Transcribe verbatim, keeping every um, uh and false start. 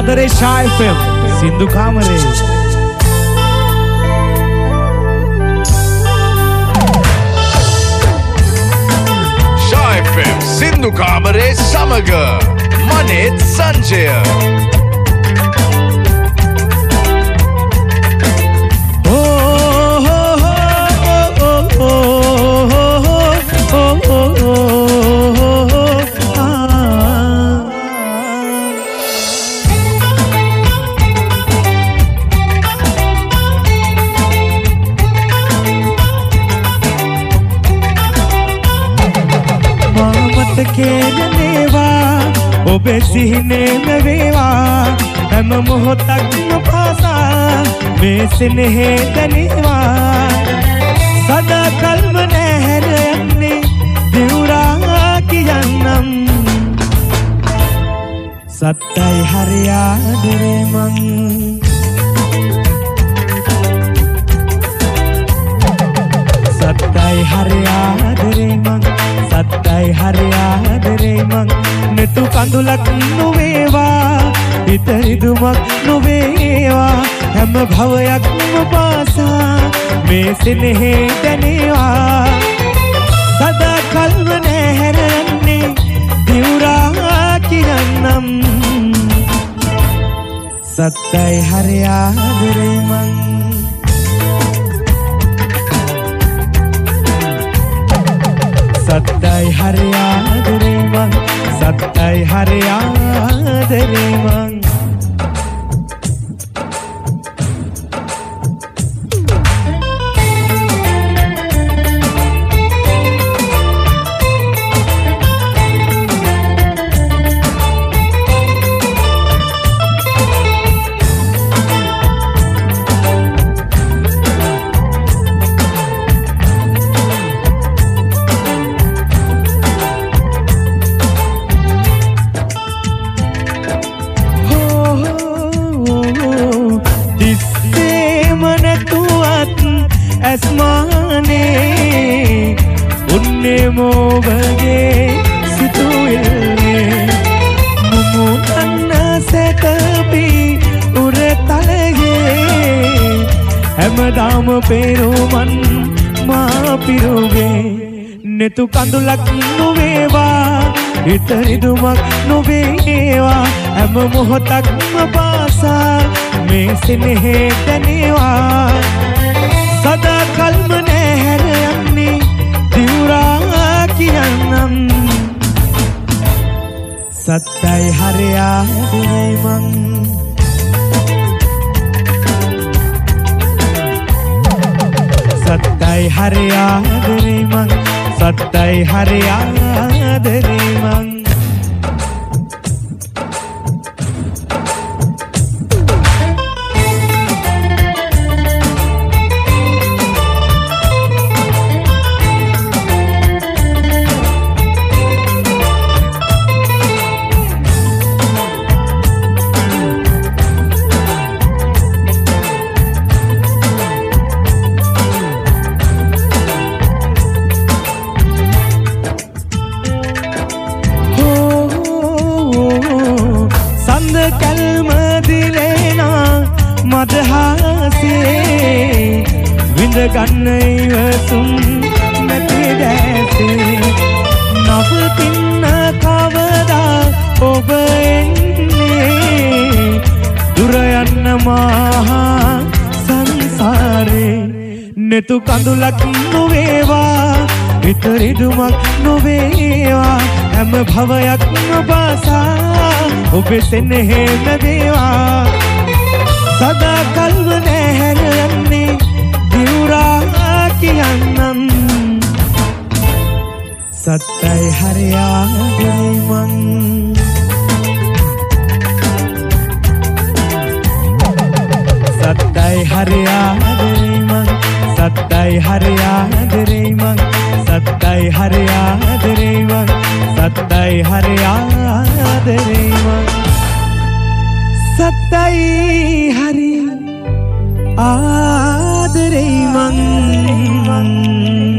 ආදරේ ෂා F M සින්දු කාමරේ. ෂා F M සින්දු කාමරේ සමග මනෙත් සංජය. ඔබේ සිහිනේම වේවා හැම මොහොතක්ම පාසා මේ සෙනෙහේ දැනේවා සදා කල්ම නැහැර යන්නේ දිවුරා කියන්නම් සත්තයි හරි ආදරේ මං සත්තයි හරි ආදරේ මං සත්තයි හරි ආදරේ මං නෙතු කඳුලක් නොවේවා හිත රිදුමක් නොවේවා හැම භවයක්ම පාසා මේ සෙනෙහේ දැනේවා සදා කල්ම නැහැර යන්නේ දිවුරා කියන්නම් සත්තයි හරි ආදරේ මං සත්තයි හරි ආදරේ මං සත්තයි හරි ආදරේ මං පෙරුමන් මා පිරුවේ නෙතු කඳුලක් නොවේවා හිත රිදුමක් නොවේවා හැම මොහොතක්ම පාසා මේ සෙනෙහේ දැනේවා සදා කල්ම නැහැර යන්නේ දිවුරා කියන්නම් සත්තයි හරි ආදරේ මං සත්තයි හරි ආදරේ මං සත්තයි හරි ආදරේ මං ගන්න ඉවසුම් නැති දැසේ නවතින්න කවදා ඔබ එන්නේ දුර යන්න මහා සංසාරේ නෙතු කඳුලක් නොවේවා හිත රිදුමක් නොවේවා හැම භවයක්ම පාසා ඔබ සෙනෙහේම වේවා සදා කල්ම නැහැර යන්නේ දිවුරා කියන්නම් සත්තයි හරි ආදරේ මං සත්තයි හරි ආදරේ මං සත්තයි හරි ආදරේ මං සත්තයි හරි ආදරේ මං සත්තයි හරි ආදරේ මං සත්තයි හරි ආදරේ මං